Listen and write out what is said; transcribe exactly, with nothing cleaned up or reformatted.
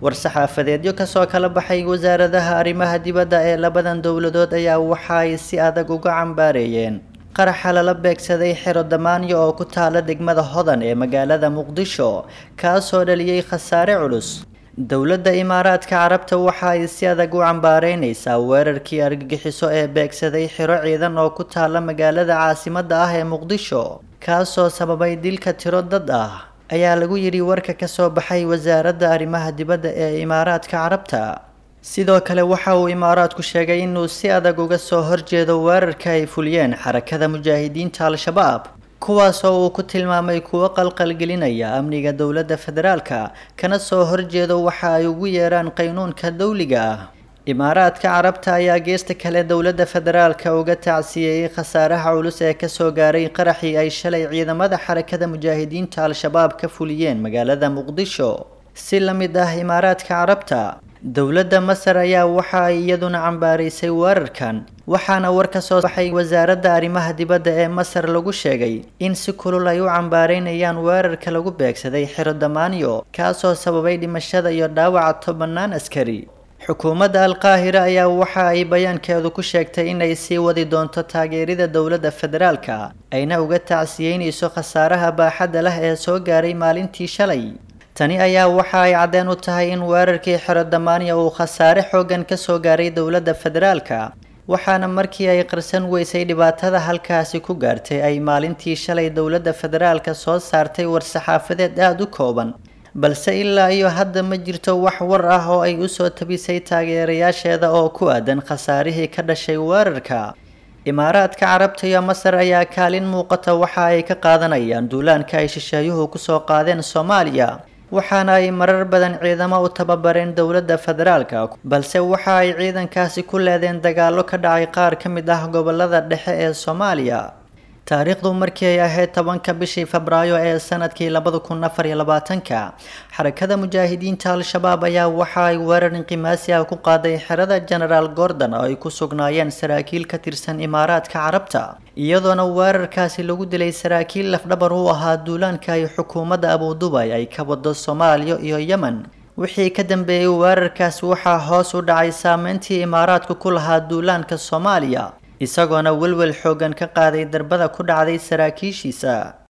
war-saxaafadeedyo ka soo kala baxay wasaaradaha arrimaha dibadda ee labadan dowladood ayaa waxa ay si adag uga cambaareeyeen qaraxa lala beegsaday xero damaanyo oo ku taala degmada Hodan ee magaalada Muqdisho kaasoo dhaliyay khasaare culus. dowladda Imaaraadka Carabta waxa ay si adag u cambaareynaysaa weerarkii argagixiso ee beegsaday xero ciidan oo ku taala magaalada caasimadda ah ee Muqdisho kaasoo sababay dilka tiro dad ah ayaa lagu yiri warka ka soo baxay wasaaradda arrimaha dibadda ee Imaaraadka Carabta. sidoo kale waxa uu Imaaraadku sheegay inuu si adag uga soo horjeedo weerarka ay fuliyeen xarakada mujaahidiinta Al-Shabaab kuwaas oo uu ku tilmaamay kuwo qalqalgelinaya amniga dowladda federaalka kana soo horjeedo waxa ay ugu yeeraan qaynuunka dawliga ah. Imaaraadka Carabta ayaa geesta kale dowladda federaalka uga tacsiyay khasaaraha culus ee ka soo gaaray qaraxii ay shalay ciidamada xarakada mujaahidiinta Al-Shabaab ka fuliyeen magaalada Muqdisho. si la mid ah Imaaraadka Carabta, dowladda Masar ayaa waxa ay iyaduna cambaareysay weerarkan waxaana war ka soo baxay wasaaradda arrimaha dibadda ee Masar lagu sheegay in si kulul ay u cambaareynayaan weerarka lagu beegsaday xero damaanyo kaasoo sababay dhimashada iyo dhaawaca tobanaan askari. xukuumadda Al-Qaahira ayaa waxa ay bayaankeedu ku sheegtay in ay sii wadi doonto taageerida dowladda federaalka ayna uga tacsiyeynayso khasaaraha baaxadda leh ee soo gaaray maalintii shalay. tani ayaa waxa ay cadeen u tahay in weerarkii xero damaanyo uu khasaare xoogan ka soo gaaray dowladda federaalka waxaana markii ay qarsan weysay dhibaatada halkaasi ku gaartay ay maalintii shalay dowladda federaalka soo saartay war-saxaafadeed aad u kooban balse ilaa iyo hadda ma jirto wax war ah oo ay u soo tabisay taageerayaasheeda oo ku aadan khasaarihii ka dhashay weerarka. Imaaraadka Carabta iyo Masar ayaa kaalin muuqata waxa ay ka qaadanayaan duulaanka ay shisheeyuhu ku soo qaadeen Soomaaliya waxaana ay marar badan ciidamo u tababareen dowladda federaalka balse waxa ay ciidankaasi ku leedeen dagaallo ka dhacay qaar ka mid ah gobolada dhexe ee Soomaaliya. taariikhdu markii ay ahayd tobanka bishii Febraayo ee sanadkii laba kun afar iyo labaatanka xarakada mujaahidiinta Al-Shabaab ayaa waxa ay weerar inqimaasi ah ku qaaday xerada General Gordon oo ay ku sugnaayeen saraakiil ka tirsan Imaaraadka Carabta iyadoona weerarkaasi lagu dilay saraakiil lafdhabar u ahaa duulaanka ay xukuumadda Abu Dhabi ay ka wado Soomaaliya iyo Yemen. wixii ka dambeeyay weerarkaas waxaa hoos u dhacay saameyntii Imaaraadku ku lahaa duulaanka Soomaaliya isagoona welwel xoogan ka qaaday darbada ku dhacday saraakiishiisa.